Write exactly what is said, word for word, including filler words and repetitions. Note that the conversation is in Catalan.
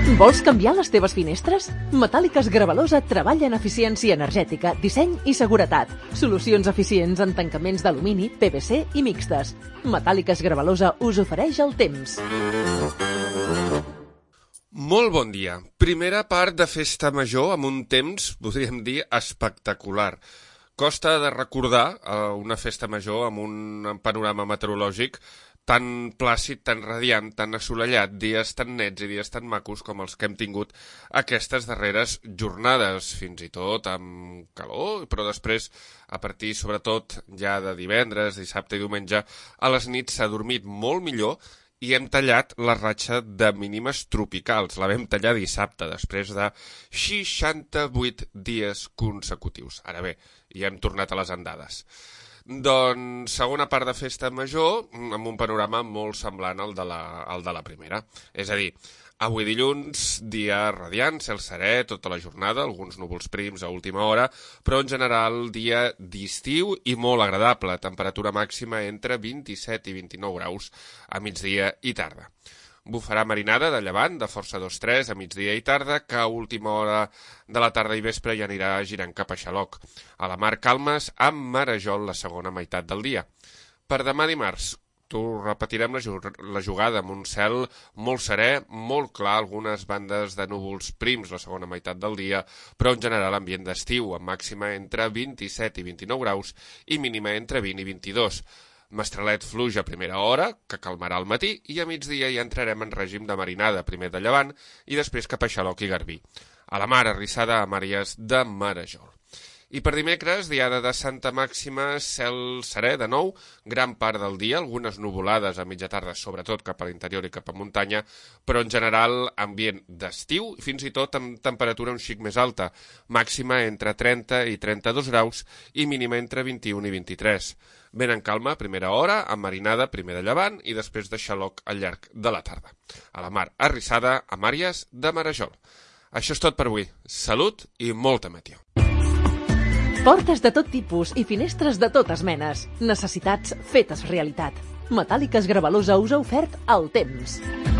Vols canviar les teves finestres? Metàl·liques Gravalosa treballa en eficiència energètica, disseny i seguretat. Solucions eficients en tancaments d'alumini, P V C i mixtes. Metàl·liques Gravalosa us ofereix el temps. Molt bon dia. Primera part de Festa Major amb un temps, podríem dir, espectacular. Costa de recordar una Festa Major amb un panorama meteorològic tan plàcid, tan radiant, tan assolellat, dies tan nets i dies tan macos com els que hem tingut aquestes darreres jornades, fins i tot amb calor, però després, a partir sobretot ja de divendres, dissabte i diumenge, a les nits s'ha dormit molt millor i hem tallat la ratxa de mínimes tropicals. La vam tallar dissabte, després de seixanta-vuit dies consecutius. Ara bé, ja hem tornat a les andades. Doncs segona part de Festa Major amb un panorama molt semblant al de la, al de la primera. És a dir, avui dilluns, dia radiant, cel serè, tota la jornada, alguns núvols prims a última hora, però en general dia d'estiu i molt agradable, temperatura màxima entre vint-i-set i vint-i-nou graus a migdia i tarda. Bufarà marinada de llevant, de força dos tres a migdia i tarda, que a última hora de la tarda i vespre ja anirà girant cap a Xaloc. A la mar calmes, amb marejol la segona meitat del dia. Per demà dimarts, t'ho repetirem la jugada amb un cel molt serè, molt clar, algunes bandes de núvols prims la segona meitat del dia, però en general ambient d'estiu, amb màxima entre vint-i-set i vint-i-nou graus i mínima entre vint i vint-i-dos. Mestralet fluix a primera hora, que calmarà al matí, i a migdia ja entrarem en règim de marinada, primer de llevant i després cap a Xaloc i Garbí. A la mar, arrissada a Màries de Marejol. I per dimecres, diada de Santa Màxima, cel serè de nou, gran part del dia, algunes nuvolades a mitja tarda, sobretot cap a l'interior i cap a muntanya, però en general ambient d'estiu, fins i tot amb temperatura un xic més alta, màxima entre trenta i trenta-dos graus i mínima entre vint-i-un i vint-i-tres. Ben en calma, primera hora, amb marinada, primer de llevant i després de Xaloc al llarg de la tarda. A la mar, arrissada a Màries de Marejol. Això és tot per avui. Salut i molta meteor. Portes de tot tipus i finestres de totes menes. Necessitats fetes realitat. Metàl·liques Gravalosa us ha ofert el temps.